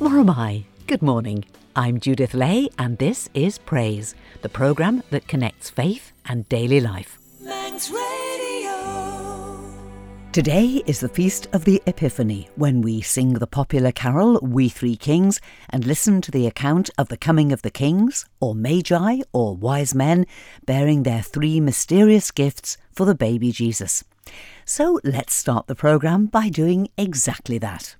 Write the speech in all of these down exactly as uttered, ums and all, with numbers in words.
Or am I? Good morning. I'm Judith Lay, and this is Praise, the programme that connects faith and daily life. Manx Radio. Today is the Feast of the Epiphany, when we sing the popular carol We Three Kings and listen to the account of the coming of the kings, or magi, or wise men, bearing their three mysterious gifts for the baby Jesus. So let's start the programme by doing exactly that.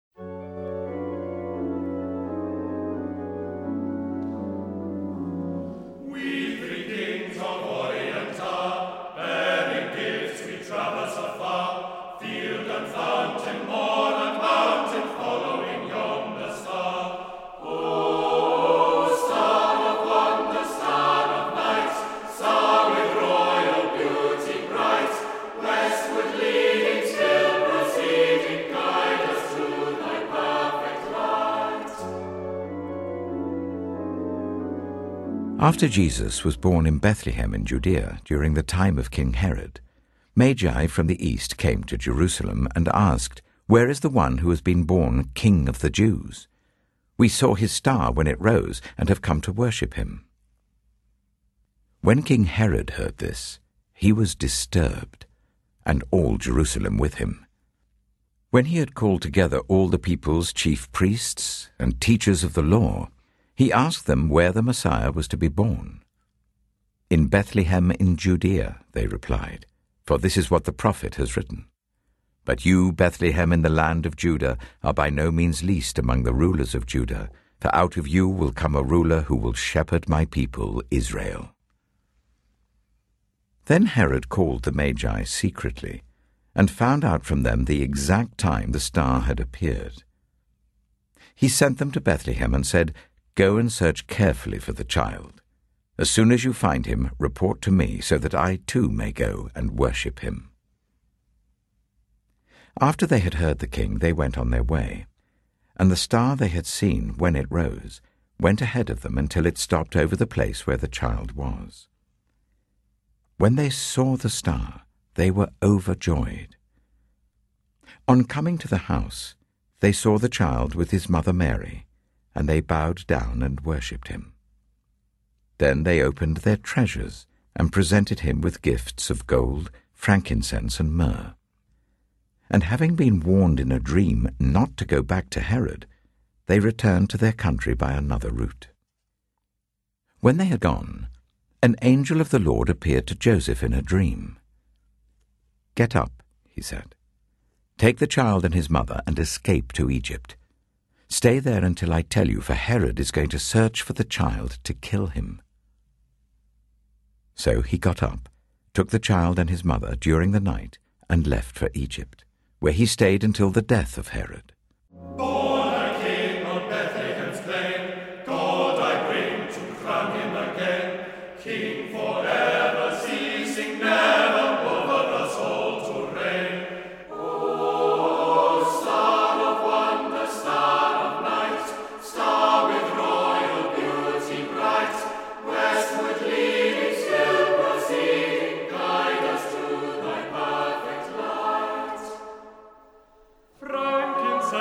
After Jesus was born in Bethlehem in Judea during the time of King Herod, Magi from the east came to Jerusalem and asked, "Where is the one who has been born King of the Jews? We saw his star when it rose and have come to worship him." When King Herod heard this, he was disturbed, and all Jerusalem with him. When he had called together all the people's chief priests and teachers of the law, he asked them where the Messiah was to be born. "In Bethlehem in Judea," they replied, "for this is what the prophet has written. But you, Bethlehem in the land of Judah, are by no means least among the rulers of Judah, for out of you will come a ruler who will shepherd my people Israel." Then Herod called the Magi secretly, and found out from them the exact time the star had appeared. He sent them to Bethlehem and said, "Go and search carefully for the child. As soon as you find him, report to me, so that I too may go and worship him." After they had heard the king, they went on their way, and the star they had seen when it rose went ahead of them until it stopped over the place where the child was. When they saw the star, they were overjoyed. On coming to the house, they saw the child with his mother Mary, and they bowed down and worshipped him. Then they opened their treasures and presented him with gifts of gold, frankincense, and myrrh. And having been warned in a dream not to go back to Herod, they returned to their country by another route. When they had gone, an angel of the Lord appeared to Joseph in a dream. "Get up," he said. "Take the child and his mother and escape to Egypt. Stay there until I tell you, for Herod is going to search for the child to kill him." So he got up, took the child and his mother during the night, and left for Egypt, where he stayed until the death of Herod. Born a king on Bethlehem's plain, God I bring to crown him again, King forever, ceasing never over us all to reign. Oh, star of wonder, star of night, star with royal beauty bright, westward leading, still proceeding, guide us to thy perfect light. Frankincense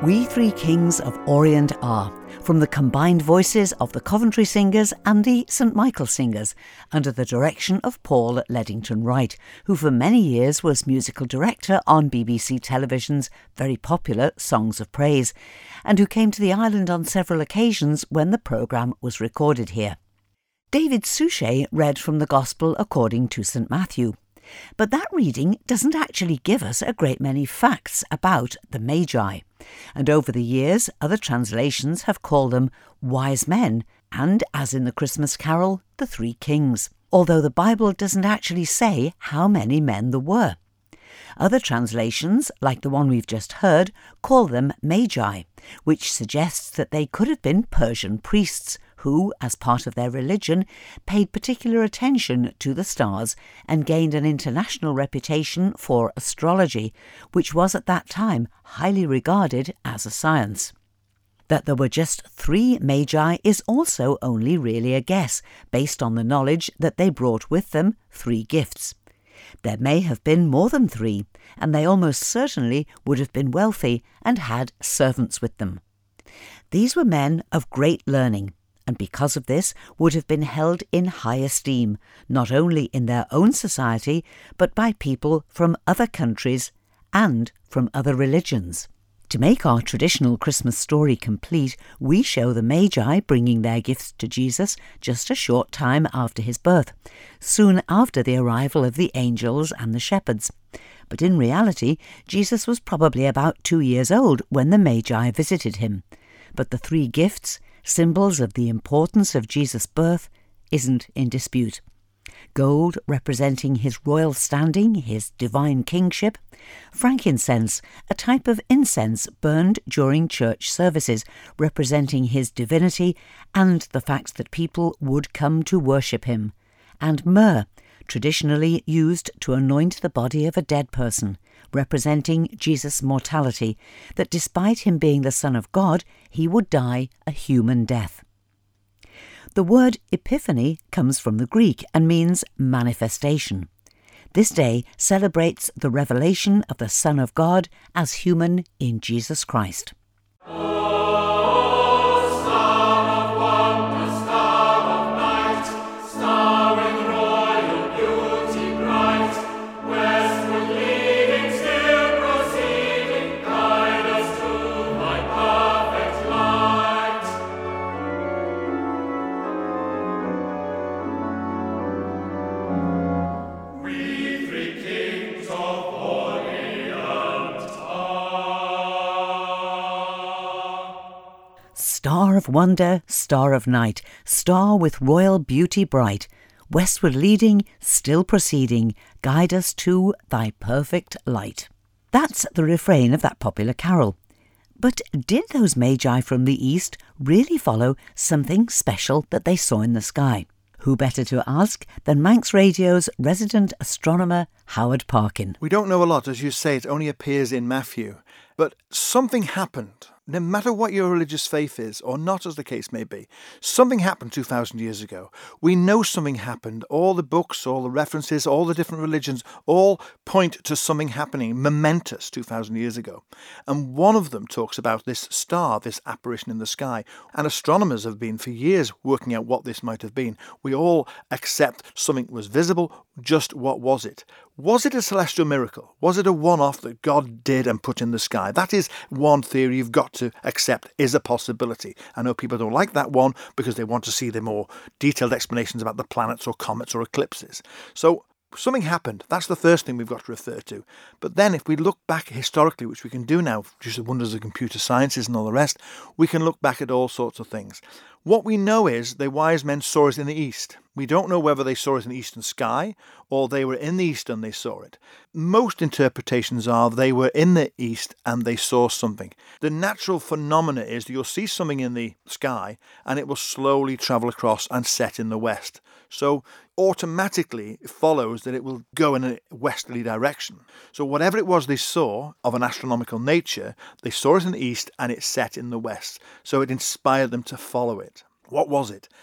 We Three Kings of Orient are, from the combined voices of the Coventry Singers and the St Michael Singers, under the direction of Paul Leddington Wright, who for many years was musical director on B B C Television's very popular Songs of Praise, and who came to the island on several occasions when the programme was recorded here. David Suchet read from the Gospel according to St Matthew. But that reading doesn't actually give us a great many facts about the Magi. And over the years, other translations have called them wise men, and, as in the Christmas carol, the Three Kings, although the Bible doesn't actually say how many men there were. Other translations, like the one we've just heard, call them Magi, which suggests that they could have been Persian priests who, as part of their religion, paid particular attention to the stars and gained an international reputation for astrology, which was at that time highly regarded as a science. That there were just three Magi is also only really a guess, based on the knowledge that they brought with them three gifts. There may have been more than three, and they almost certainly would have been wealthy and had servants with them. These were men of great learning, and because of this would have been held in high esteem, not only in their own society, but by people from other countries and from other religions. To make our traditional Christmas story complete, we show the Magi bringing their gifts to Jesus just a short time after his birth, soon after the arrival of the angels and the shepherds. But in reality, Jesus was probably about two years old when the Magi visited him. But the three gifts, symbols of the importance of Jesus' birth, isn't in dispute. Gold representing his royal standing, his divine kingship. Frankincense, a type of incense burned during church services, representing his divinity and the fact that people would come to worship him. And myrrh, traditionally used to anoint the body of a dead person, representing Jesus' mortality, that despite him being the Son of God, he would die a human death. The word Epiphany comes from the Greek and means manifestation. This day celebrates the revelation of the Son of God as human in Jesus Christ. Star of wonder, star of night, star with royal beauty bright, westward leading, still proceeding, guide us to thy perfect light. That's the refrain of that popular carol. But did those Magi from the east really follow something special that they saw in the sky? Who better to ask than Manx Radio's resident astronomer, Howard Parkin? We don't know a lot, as you say, it only appears in Matthew. But something happened. No matter what your religious faith is, or not as the case may be, something happened two thousand years ago. We know something happened. All the books, all the references, all the different religions, all point to something happening momentous two thousand years ago. And one of them talks about this star, this apparition in the sky. And astronomers have been for years working out what this might have been. We all accept something was visible. Just what was it? Was it a celestial miracle? Was it a one-off that God did and put in the sky? That is one theory you've got to accept is a possibility. I know people don't like that one because they want to see the more detailed explanations about the planets or comets or eclipses. So something happened. That's the first thing we've got to refer to. But then if we look back historically, which we can do now, just the wonders of computer sciences and all the rest, we can look back at all sorts of things. What we know is the wise men saw it in the east. We don't know whether they saw it in the eastern sky or they were in the east and they saw it. Most interpretations are they were in the east and they saw something. The natural phenomena is that you'll see something in the sky and it will slowly travel across and set in the west. So automatically it follows that it will go in a westerly direction. So whatever it was they saw of an astronomical nature, they saw it in the east and it set in the west. So it inspired them to follow it. What was it?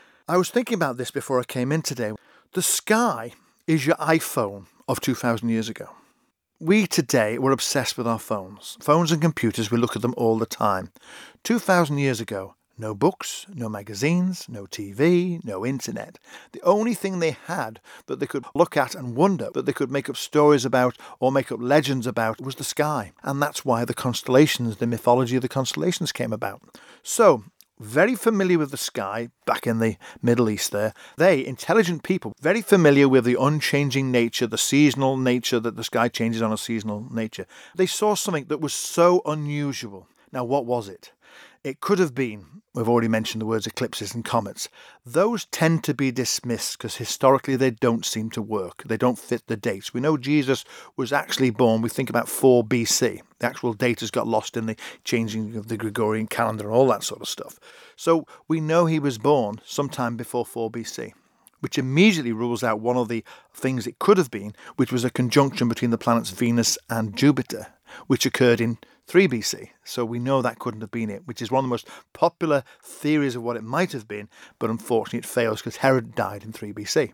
I was thinking about this before I came in today. The sky is your iPhone of two thousand years ago. We today, we're obsessed with our phones. Phones and computers, we look at them all the time. two thousand years ago, no books, no magazines, no T V, no internet. The only thing they had that they could look at and wonder, that they could make up stories about or make up legends about, was the sky. And that's why the constellations, the mythology of the constellations came about. So, very familiar with the sky, back in the Middle East there. They, intelligent people, very familiar with the unchanging nature, the seasonal nature, that the sky changes on a seasonal nature. They saw something that was so unusual. Now, what was it? It could have been, we've already mentioned the words eclipses and comets. Those tend to be dismissed because historically they don't seem to work. They don't fit the dates. We know Jesus was actually born, we think about four B C. The actual date has got lost in the changing of the Gregorian calendar and all that sort of stuff. So we know he was born sometime before four B C, which immediately rules out one of the things it could have been, which was a conjunction between the planets Venus and Jupiter, which occurred in three B C. So we know that couldn't have been it, which is one of the most popular theories of what it might have been, but unfortunately it fails because Herod died in three B C.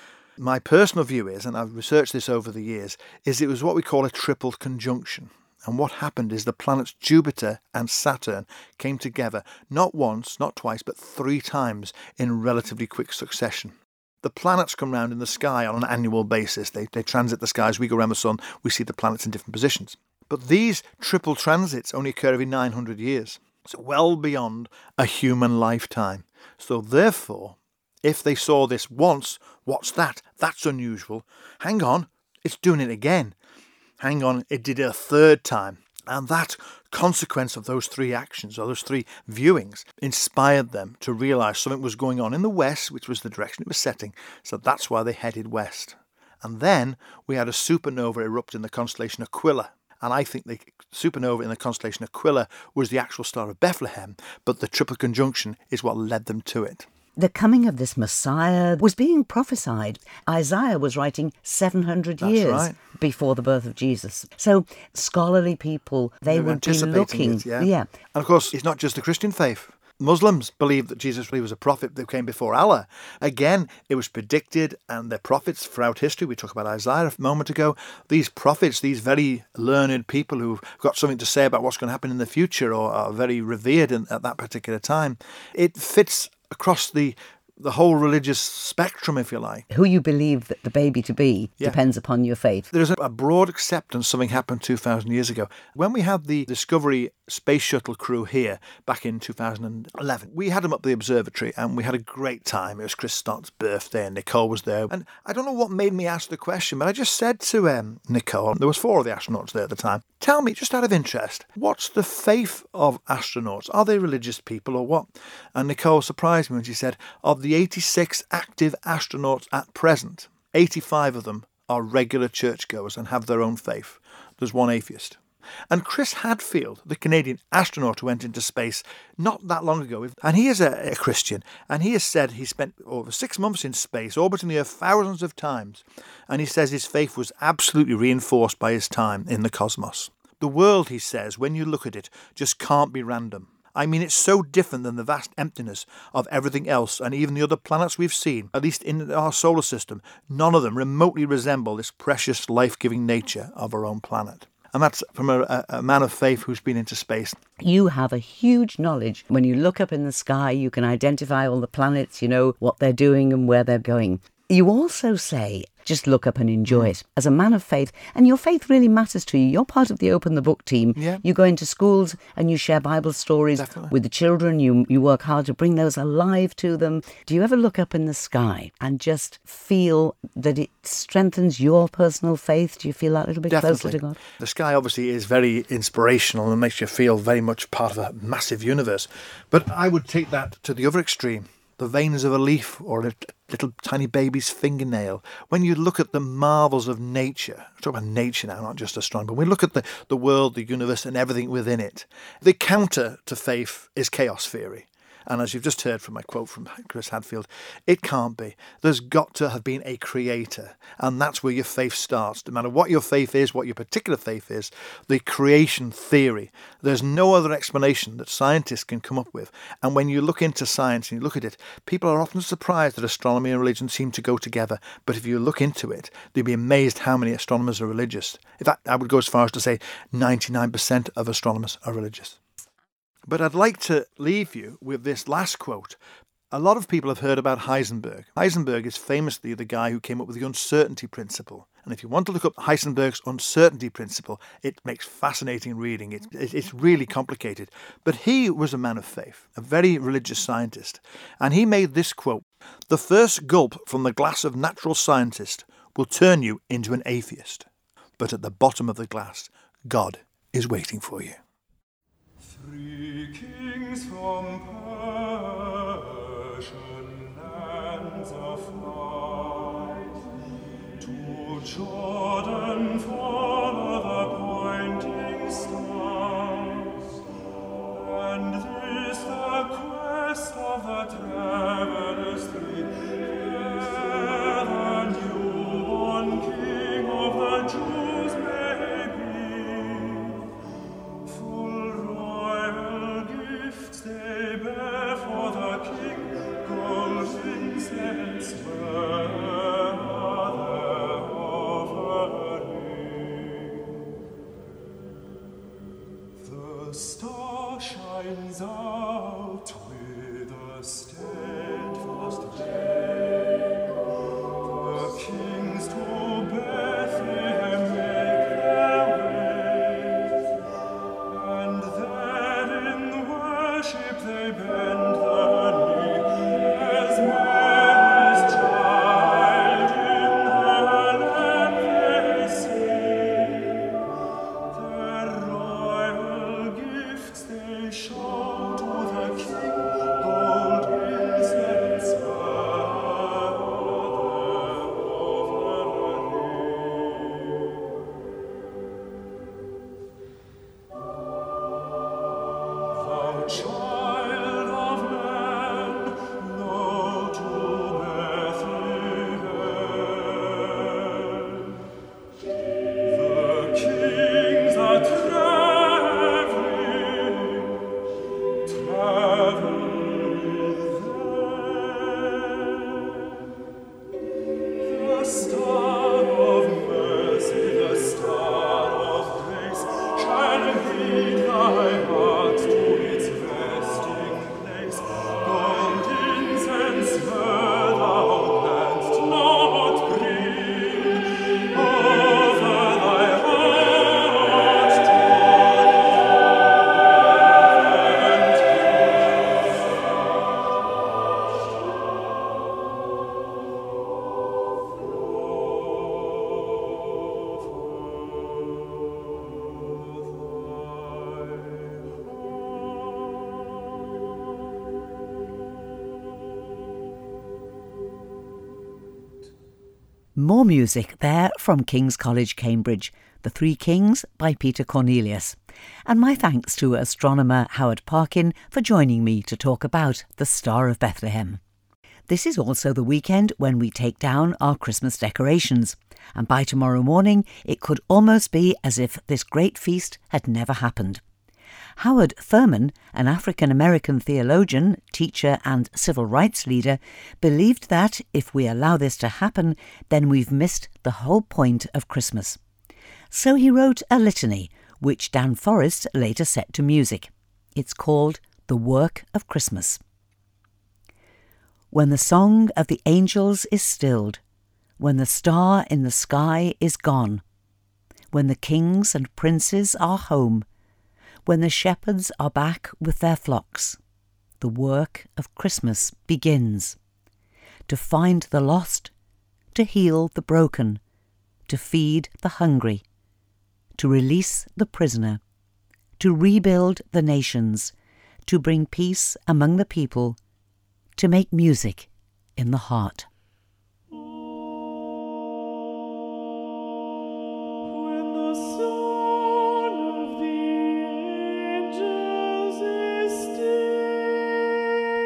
My personal view is, and I've researched this over the years, is it was what we call a triple conjunction. And what happened is the planets Jupiter and Saturn came together not once, not twice, but three times in relatively quick succession. The planets come round in the sky on an annual basis. They, they transit the sky. As we go around the sun, we see the planets in different positions. But these triple transits only occur every nine hundred years. So well beyond a human lifetime. So therefore, if they saw this once, what's that? That's unusual. Hang on, it's doing it again. Hang on, it did it a third time. And that consequence of those three actions, or those three viewings, inspired them to realise something was going on in the west, which was the direction it was setting. So that's why they headed west. And then we had a supernova erupt in the constellation Aquila. And I think the supernova in the constellation Aquila was the actual star of Bethlehem, but the triple conjunction is what led them to it. The coming of this Messiah was being prophesied. Isaiah was writing seven hundred That's years right. before the birth of Jesus. So scholarly people, they, They were would be anticipating looking. it, yeah. yeah. And of course, it's not just the Christian faith. Muslims believe that Jesus really was a prophet that came before Allah. Again, it was predicted, and they're prophets throughout history. We talked about Isaiah a moment ago. These prophets, these very learned people who've got something to say about what's going to happen in the future or are very revered in, at that particular time, it fits across the the whole religious spectrum, if you like. Who you believe that the baby to be Yeah. depends upon your faith. There's a broad acceptance something happened two thousand years ago. When we had the Discovery space shuttle crew here back in two thousand eleven, we had them up the observatory and we had a great time. It was Chris Stott's birthday and Nicole was there. And I don't know what made me ask the question, but I just said to um, Nicole, there was four of the astronauts there at the time, tell me, just out of interest, what's the faith of astronauts? Are they religious people or what? And Nicole surprised me when she said, of the eighty-six active astronauts at present, eighty-five of them are regular churchgoers and have their own faith. There's one atheist. And Chris Hadfield, the Canadian astronaut who went into space not that long ago, and he is a, a Christian, and he has said he spent over six months in space, orbiting the Earth thousands of times, and he says his faith was absolutely reinforced by his time in the cosmos. The world, he says, when you look at it, just can't be random. I mean, it's so different than the vast emptiness of everything else, and even the other planets we've seen, at least in our solar system, none of them remotely resemble this precious, life-giving nature of our own planet. And that's from a, a man of faith who's been into space. You have a huge knowledge. When you look up in the sky, you can identify all the planets, you know what they're doing and where they're going. You also say, just look up and enjoy it. As a man of faith, and your faith really matters to you. You're part of the Open the Book team. Yeah. You go into schools and you share Bible stories Definitely. with the children. You you work hard to bring those alive to them. Do you ever look up in the sky and just feel that it strengthens your personal faith? Do you feel that a little bit Definitely. closer to God? The sky obviously is very inspirational and makes you feel very much part of a massive universe. But I would take that to the other extreme. The veins of a leaf or a little tiny baby's fingernail. When you look at the marvels of nature, I talk about nature now, not just astronomy, but when we look at the, the world, the universe and everything within it, the counter to faith is chaos theory. And as you've just heard from my quote from Chris Hadfield, it can't be. There's got to have been a creator. And that's where your faith starts. No matter what your faith is, what your particular faith is, the creation theory. There's no other explanation that scientists can come up with. And when you look into science and you look at it, people are often surprised that astronomy and religion seem to go together. But if you look into it, they'll be amazed how many astronomers are religious. In fact, I would go as far as to say ninety-nine percent of astronomers are religious. But I'd like to leave you with this last quote. A lot of people have heard about Heisenberg. Heisenberg is famously the guy who came up with the uncertainty principle. And if you want to look up Heisenberg's uncertainty principle, it makes fascinating reading. It, it, it's really complicated. But he was a man of faith, a very religious scientist. And he made this quote: "The first gulp from the glass of natural scientist will turn you into an atheist. But at the bottom of the glass, God is waiting for you." Three kings from Persian lands aflight, to Jordan follow the pointing stars, and this the quest of the travelers three, where the newborn King of the Jews may be. Full royal gifts they bear for the King, gold, incense, myrrh, their offering. The star shines out with a steadfast ray. The kings to Bethlehem make their way, and there in worship they bend the knee, as Mary's child in her lap they see. Their royal gifts they show to the King, gold, incense, myrrh, their offering. Thou child of man, go to Bethlehem. The kings are traveling, travel with them. The star of mercy, the star of grace, shall lead thy heart to its resting place. Gold, incense, myrrh thou canst not bring, over thy heart to More music there from King's College, Cambridge, The Three Kings by Peter Cornelius. And my thanks to astronomer Howard Parkin for joining me to talk about the Star of Bethlehem. This is also the weekend when we take down our Christmas decorations, and by tomorrow morning it could almost be as if this great feast had never happened. Howard Thurman, an African-American theologian, teacher and civil rights leader, believed that if we allow this to happen, then we've missed the whole point of Christmas. So he wrote a litany, which Dan Forrest later set to music. It's called The Work of Christmas. When the song of the angels is stilled, when the star in the sky is gone, when the kings and princes are home, when the shepherds are back with their flocks, the work of Christmas begins. To find the lost, to heal the broken, to feed the hungry, to release the prisoner, to rebuild the nations, to bring peace among the people, to make music in the heart. When the song of the angels is still,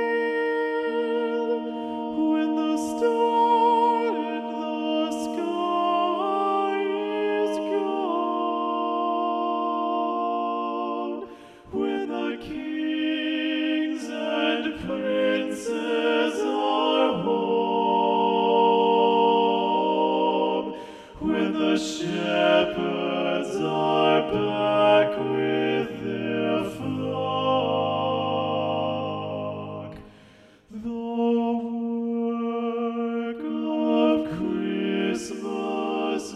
the shepherds are back with their flock. The work of Christmas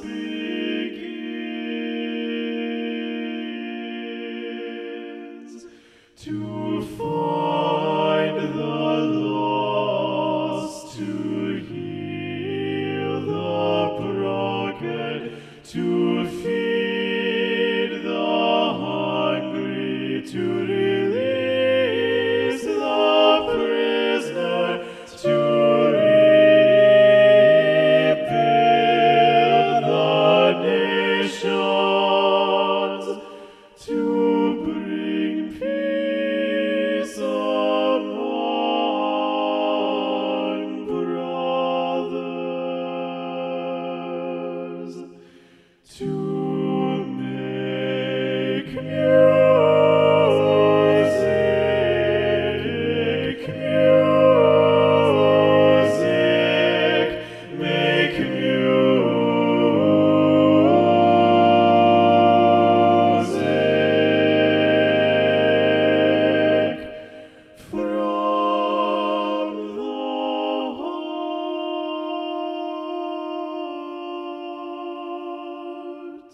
begins, to find the lost, to heal the broken, to feed the hungry, to release the prisoner, to rebuild the nations, to bring peace among brothers, to make music, music, make music from the heart.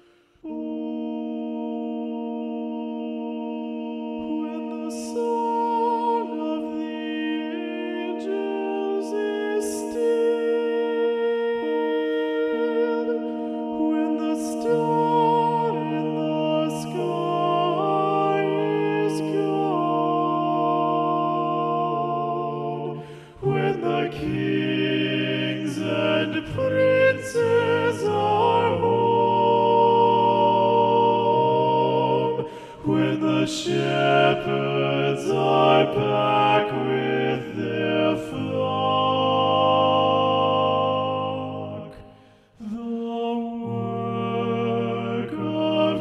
When the song of the angels is stilled, when the star in the sky is gone, when the kings and princes are home, when the shepherds are back with their flock, the work of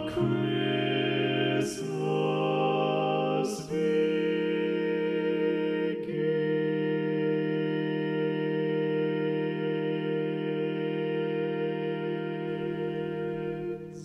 Christmas begins.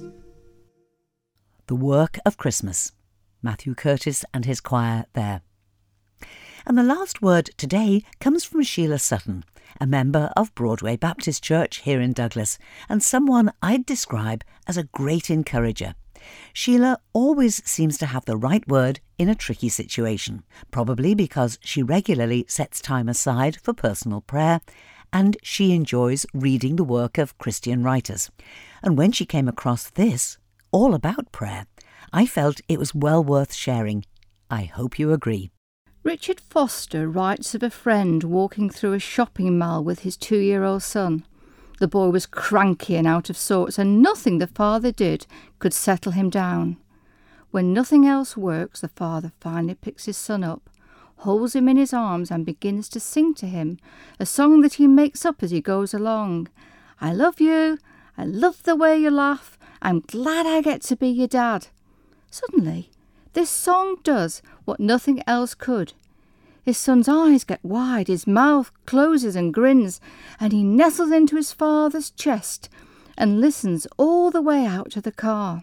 The Work of Christmas. Matthew Curtis and his choir there. And the last word today comes from Sheila Sutton, a member of Broadway Baptist Church here in Douglas, and someone I'd describe as a great encourager. Sheila always seems to have the right word in a tricky situation, probably because she regularly sets time aside for personal prayer, and she enjoys reading the work of Christian writers. And when she came across this, all about prayer, I felt it was well worth sharing. I hope you agree. Richard Foster writes of a friend walking through a shopping mall with his two-year-old son. The boy was cranky and out of sorts, and nothing the father did could settle him down. When nothing else works, the father finally picks his son up, holds him in his arms and begins to sing to him a song that he makes up as he goes along. I love you, I love the way you laugh, I'm glad I get to be your dad. Suddenly, this song does what nothing else could. His son's eyes get wide, his mouth closes and grins, and he nestles into his father's chest and listens all the way out to the car.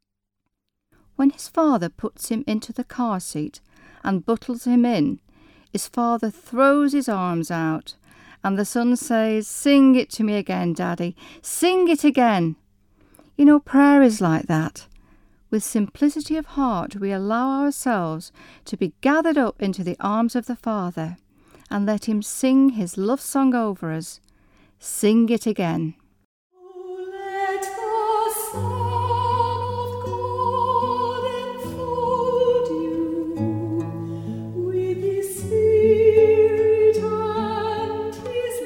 When his father puts him into the car seat and buttles him in, his father throws his arms out, and the son says, "Sing it to me again, Daddy, sing it again." You know, prayer is like that. With simplicity of heart, we allow ourselves to be gathered up into the arms of the Father and let him sing his love song over us. Sing it again. Let the Son of God enfold you with His Spirit and His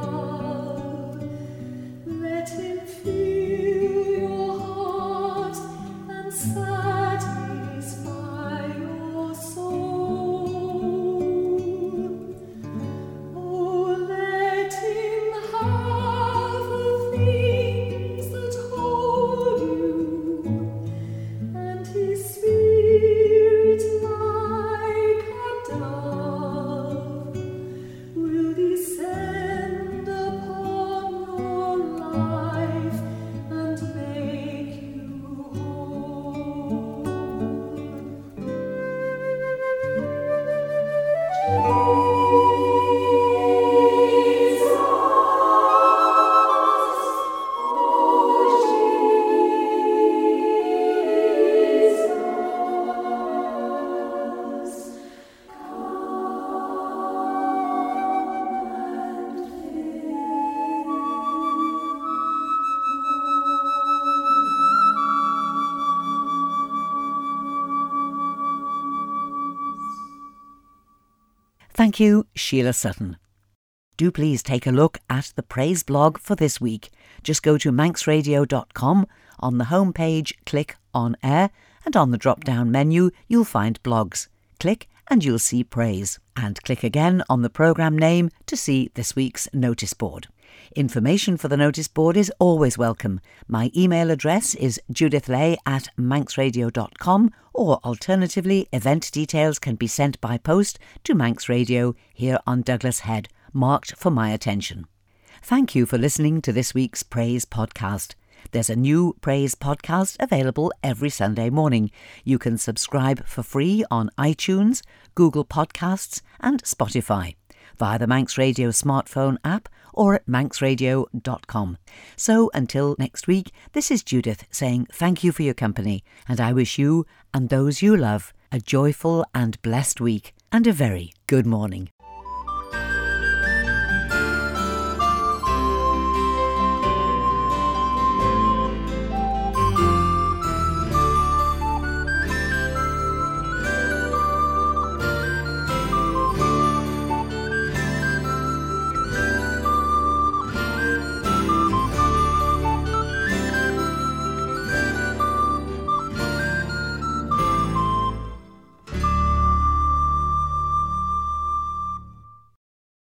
love. Let Him fill your heart and satisfy your soul. Oh, let Him have the things that hold you, and His Spirit like a dove will descend upon your life Thank you, Sheila Sutton. Do please take a look at the praise blog for this week. Just go to manx radio dot com. On the home page, click on air, and on the drop-down menu, you'll find blogs. Click and you'll see praise. And click again on the programme name to see this week's notice board. Information for the notice board is always welcome. My email address is judithlay at manx radio dot com, or alternatively, event details can be sent by post to Manx Radio here on Douglas Head, marked for my attention. Thank you for listening to this week's Praise podcast. There's a new Praise podcast available every Sunday morning. You can subscribe for free on iTunes, Google Podcasts and Spotify, via the Manx Radio smartphone app or at manx radio dot com. So until next week, this is Judith saying thank you for your company, and I wish you and those you love a joyful and blessed week and a very good morning.